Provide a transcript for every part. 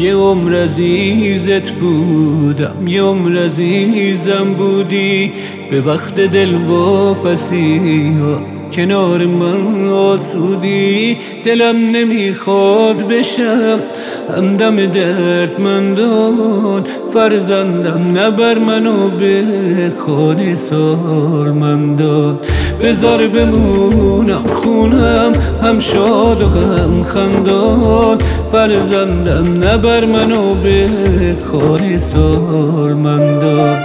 یه عمر عزیزت بودم، یه عمر عزیزم بودی. به وقت دل واپسی ها کنار من آسودی. دلم نمیخواد بشم همدم دردمندان، فرزندم نبر منو به خانه سالمندان. بذار بمونم خونم هم شاد و هم خندان، فرزندم نبر منو به خانه سالمندان.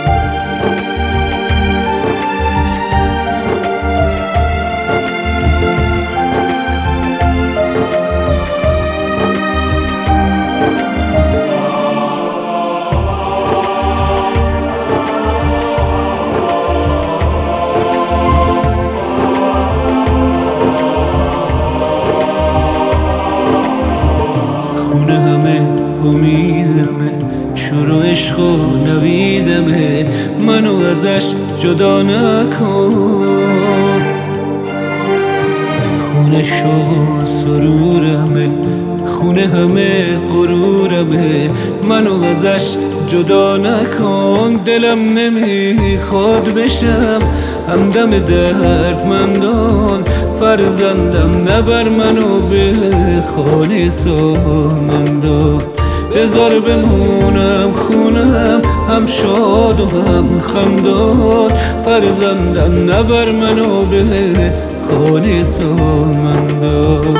خونه همه امیدمه، شروع عشق و نویدمه، منو ازش جدا نکن. خونه شوق و سرورمه، خونه همه غرورمه، منو ازش جدا نکن. دلم نمیخواد بشم همدم دردمندان، فرزندم نبر منو به خانه سالمندان. بذار بمونم خونم هم شاد و هم خندان، فرزندم نبر منو به خانه سالمندان.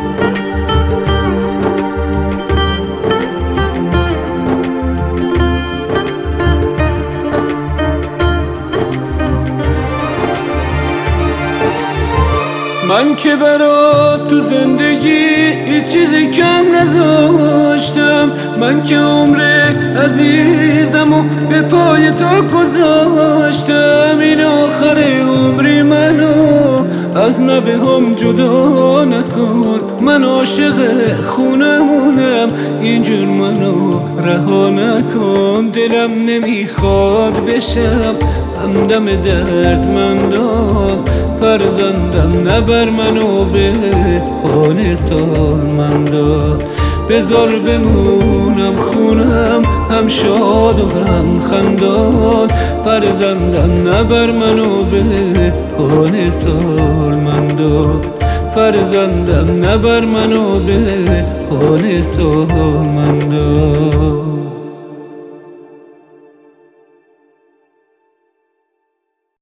من که برات تو زندگی هیچ چیزی کم نذاشتم، من که عمر عزیزمو به پای تو گذاشتم. این آخر عمری منو از نوه هم جدا نکن، من عاشق خونمونم اینجور منو رها نکن. دلم نمیخواد بشم همدم دردمندان، فرزندم نبر منو به خانه سالمندان. بذار بمونم خونم هم شاد و هم خندان، فرزندم نبر منو به خانه سالمندان. فرزندم نبر منو به خانه سالمندان.